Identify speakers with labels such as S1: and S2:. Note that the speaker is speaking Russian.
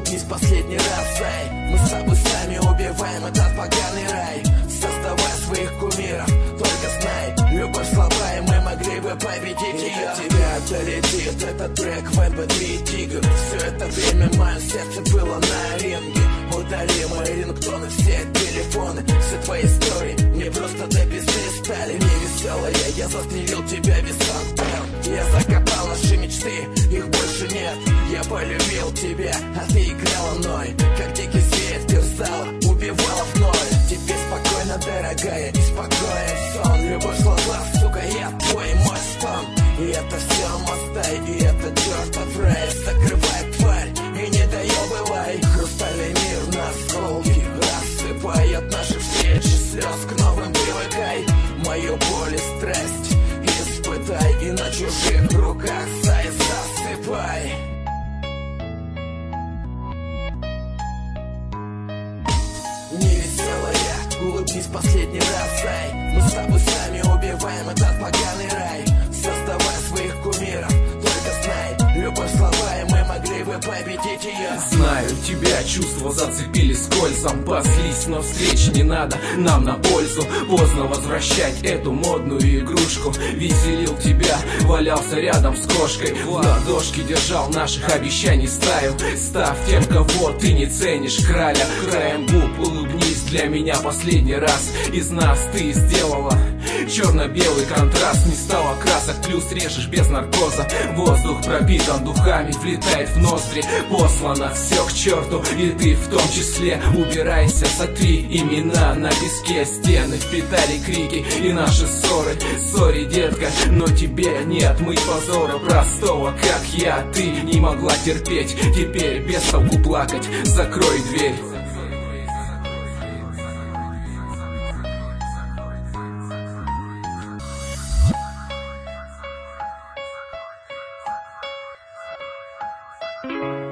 S1: улыбнись последний раз, эй. Мы с тобой сами убиваем этот поганый рай. Создавай своих кумиров, только знай, любовь слабая, мы могли бы победить ее. До тебя долетит этот трек в MP3 Тигр. Все это время мое сердце было на ринге. Удали мои рингтоны, все телефоны, все твои истории мне просто до пизды стали невеселые. Я застрелил тебя, висок пел. Я закопал наши мечты, их больше нет. Я полюбил тебя, а ты играла мной, как дикий зверь терзала, убивала вновь. Теперь спокойно, дорогая, и спокоен сон. Любовь слова, сука, я твой мой стон. И это все мостай, и это чертов рай. Закрывай, тварь, и не доебывай. Хрустальный мир на осколки рассыпай. От наших встреч и слез к новым привыкай. Мою боль и страсть испытай, и на чужих руках засыпай. Невеселая, улыбнись последний раз, эй. Мы с тобой сами убиваем этот поганый рай. Создавай своих кумиров, только знай, любовь слабая, мы могли бы победить ее.
S2: Знаю, тебя чувства зацепились кольцом. Паслись, но встреч не надо нам на пользу. Поздно возвращать эту модную игрушку. Веселил тебя, валялся рядом с кошкой. В ладошке держал наших обещаний стаю. Став тем, кого ты не ценишь, краля. Краем губ улыбнись для меня последний раз. Из нас ты сделала черно-белый контраст. Не стало красок, плюс режешь без наркоза. Воздух пропитан духами, влетает в ноздри. Послано все к черту, и ты в том числе. Убирайся, сотри имена на песке. Стены впитали крики и наши ссоры. Сори, детка, но тебе не отмыть позора простого, как я. Ты не могла терпеть, теперь без толку плакать. Закрой дверь.
S1: Thank